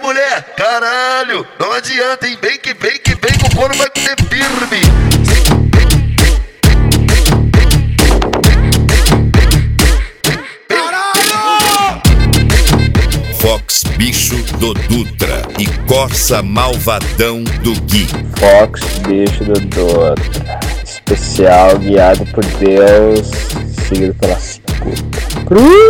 mulher, caralho, não adianta, hein? Vem que o couro vai ser firme. Fox Bicho do Dutra e Corsa Malvadão do Gui. Fox Bicho do Dutra, especial guiado por Deus, seguido pelas putas.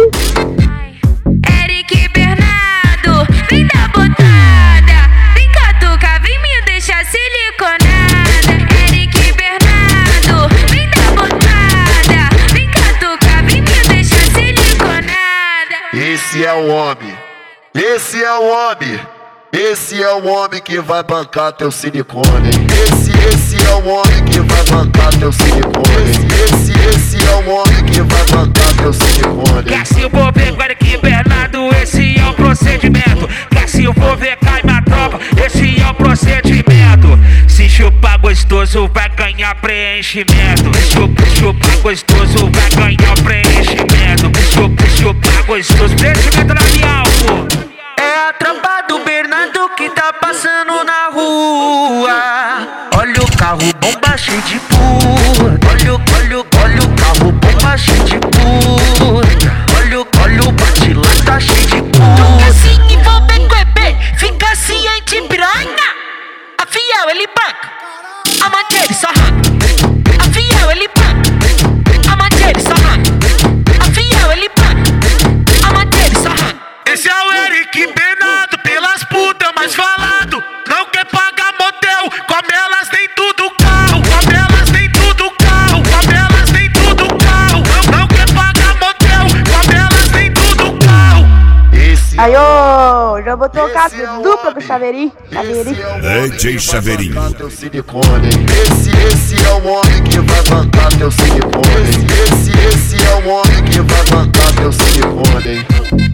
Eric Bernardo, vem dar botada, vem catuca, vem me deixar siliconada. Eric Bernardo, vem dar botada, vem catuca, vem me deixar siliconada. Esse é o homem. Esse é o homem, esse é o homem que vai bancar teu silicone. Esse é o homem que vai bancar teu silicone. Esse é o homem que vai bancar teu silicone. Quer se eu vou ver com Eric Bernardo, esse é o procedimento. Quer se eu vou ver cai na tropa, esse é o procedimento. Se chupar gostoso vai ganhar preenchimento. Chupar gostoso vai ganhar preenchimento. Chupar gostoso, preenchimento labial, pô. É a tropa do Bernardo que tá passando na rua. Olha o carro bomba cheio de puta. Olha o carro bomba cheio de puta. Olha o bate-lá tá cheio de puta. Toca assim e vou bem com bebê. Fica assim em piranha. A fiel ele banca, a manter só arranca. A fiel ele banca, a manter só arranca. A fiel ele banca, a manter só arranca. Esse é o Eric Bernardo, pelas putas mais falado. Não quer pagar motel, come elas dentro do carro. Come elas dentro do carro, come elas dentro do carro. Não quer pagar motel, come elas dentro do carro. Aí, ô, já botou o caso dupla pro Chaveirinho. DJ Chaveirinho. Esse é o homem que vai bancar teu silicone. Esse é o homem que vai bancar teu silicone.